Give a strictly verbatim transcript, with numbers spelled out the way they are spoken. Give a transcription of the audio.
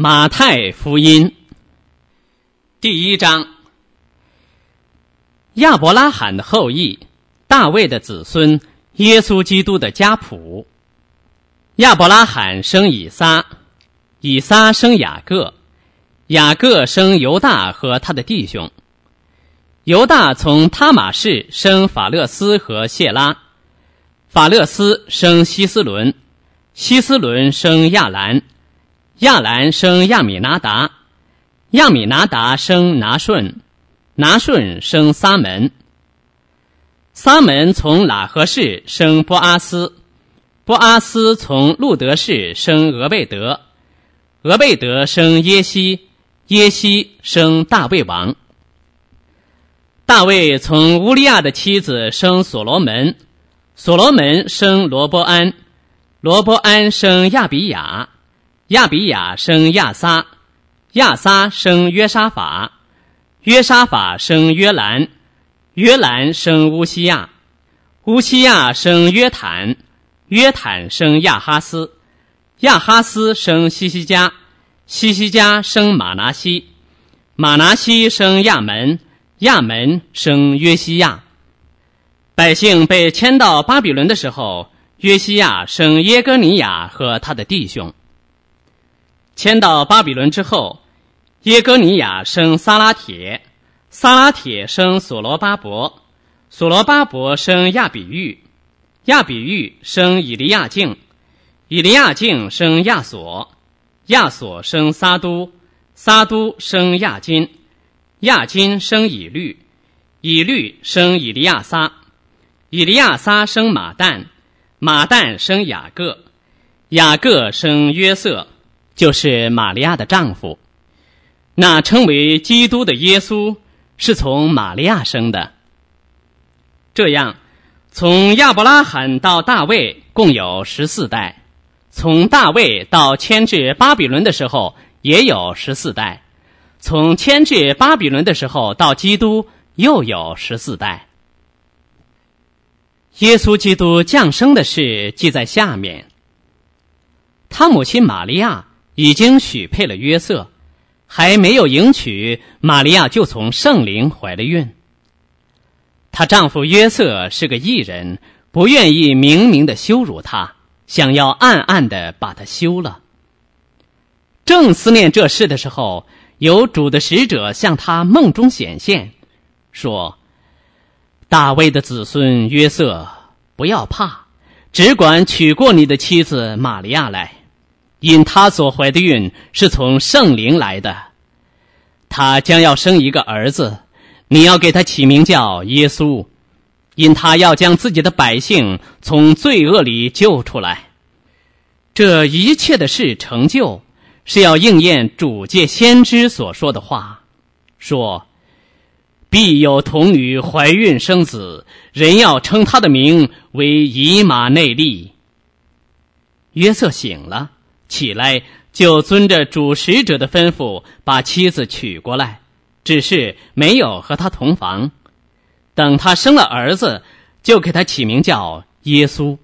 马太福音第一章，亚伯拉罕的后裔，大卫的子孙，耶稣基督的家谱。亚伯拉罕生以撒，以撒生雅各，雅各生犹大和他的弟兄。犹大从他玛氏生法勒斯和谢拉，法勒斯生希斯伦，希斯伦生亚兰，亚兰生亚米拿达，亚米拿达生拿顺，拿顺生撒门，撒门从喇合氏生波阿斯，波阿斯从路德氏生俄贝德，俄贝德生耶西，耶西生大卫王。大卫从乌利亚的妻子生所罗门，所罗门生罗波安，罗波安生亚比雅，亚比雅生亚撒，亚撒生约沙法，约沙法生约兰，约兰生乌西亚，乌西亚生约坦，约坦生亚哈斯，亚哈斯生西西家，西西家生马拿西，马拿西生亚门，亚门生约西亚。百姓被迁到巴比伦的时候，约西亚生耶哥尼亚和他的弟兄。迁到巴比伦之后，耶哥尼亚生撒拉铁，撒拉铁生所罗巴伯，所罗巴伯生亚比玉，亚比玉生以利亚敬，以利亚敬生亚索，亚索生撒都，撒都生亚金，亚金生以律，以律生以利亚撒，以利亚撒生马旦，马旦生雅各，雅各生约瑟，就是玛利亚的丈夫。那称为基督的耶稣是从玛利亚生的。这样，从亚伯拉罕到大卫共有十四代，从大卫到迁至巴比伦的时候也有十四代，从迁至巴比伦的时候到基督又有十四代。耶稣基督降生的事记在下面。他母亲玛利亚已经许配了约瑟，还没有迎娶，玛利亚就从圣灵怀了孕。她丈夫约瑟是个义人，不愿意明明地羞辱她，想要暗暗地把她休了。正思念这事的时候，有主的使者向他梦中显现，说：大卫的子孙约瑟，不要怕，只管娶过你的妻子玛利亚来，因她所怀的孕是从圣灵来的。她将要生一个儿子，你要给他起名叫耶稣，因他要将自己的百姓从罪恶里救出来。这一切的事成就，是要应验主借先知所说的话，说必有童女怀孕生子，人要称他的名为以马内利。约瑟醒了，起来，就遵着主使者的吩咐，把妻子娶过来，只是没有和他同房。等他生了儿子，就给他起名叫耶稣。